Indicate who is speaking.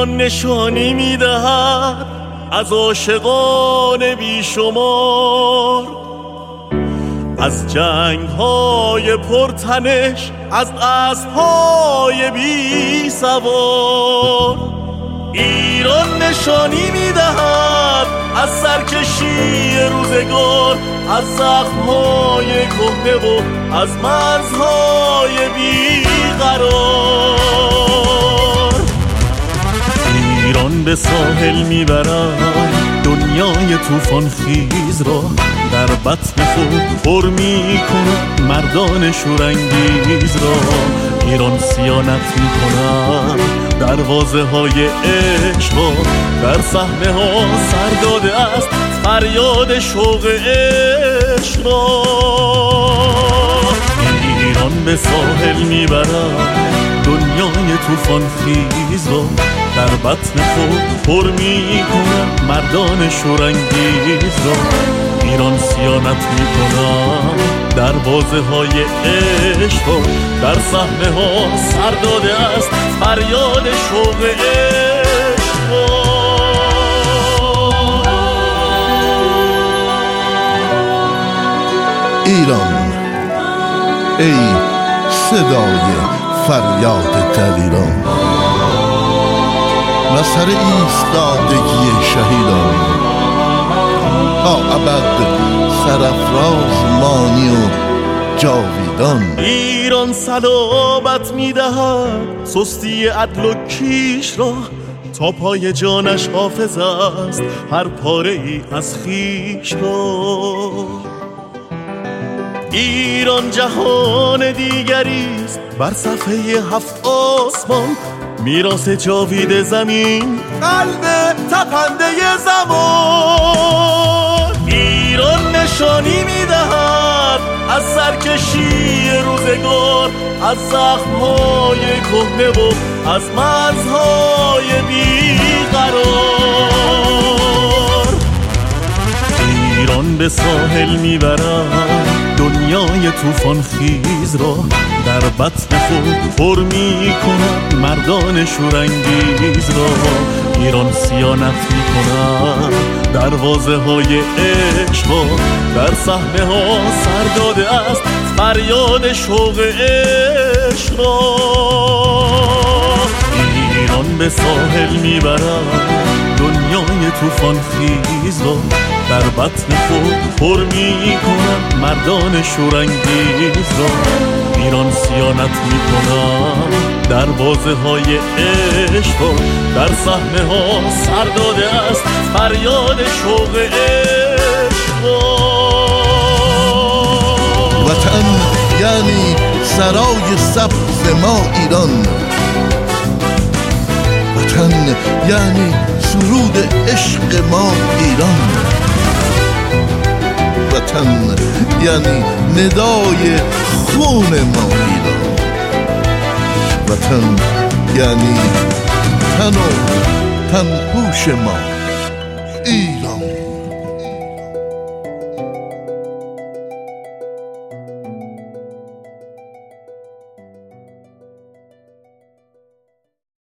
Speaker 1: ایران نشانی میدهد از عاشقان بیشمار، از جنگ‌های پرتنش، از اسب‌های بی سوار. ایران نشانی میدهد از سرکشی روزگار، از زخم‌های کهنه و از مرزهای بیقرار. ایران به ساحل میبرد دنیای طوفان خیز را، در بطن خود پر میکند مردان شورانگیز را. ایران صیانت میکند دروازه های عشق را، در صحنه ها سر داده است فریاد شوق عشق را. ایران به ساحل میبرد دنیای طوفان خیز را، در بطن خود پر میکند مردان شورانگیز را. ایران صیانت میکند دروازه های عشق را، در صحنه ها سر داده است فریاد شوق عشق را.
Speaker 2: ایران ای صدای فریاد دلیران، و سر ایستادگی شهیدان، تا ابد سرافراز مانی و جاویدان.
Speaker 1: ایران صلابت میدهد سستی عدل و کیش را، تا پای جانش حافظ است هر پاره ای از خیش را. ایران جهان دیگریست بر صفحه 7 آسمان، میراث جاوید زمین، قلب تپنده زمان. ایران نشانی میدهد از سرکشی روزگار، از زخم‌های کهنه و از مرزهای بیقرار. ایران به ساحل میبرد دنیای طوفان خیز را، در بطن خود پر میکند مردان شورانگیز را. ایران صیانت میکند دروازه های عشق را، در صحنه ها سر داده است فریاد شوق عشق را. ایران به ساحل میبرد دنیای طوفان خیز را، در بطن خود پر میکند مردان شورانگیز را. ایران صیانت میکند دروازه های عشق را، در صحنه ها سر داده است فریاد شوق عشق را.
Speaker 2: وطن یعنی سرای سبز ما ایران، وطن یعنی سرود عشق ما ایران، وطن یعنی ندای خون ما ایران، وطن یعنی تن و تنپوش ما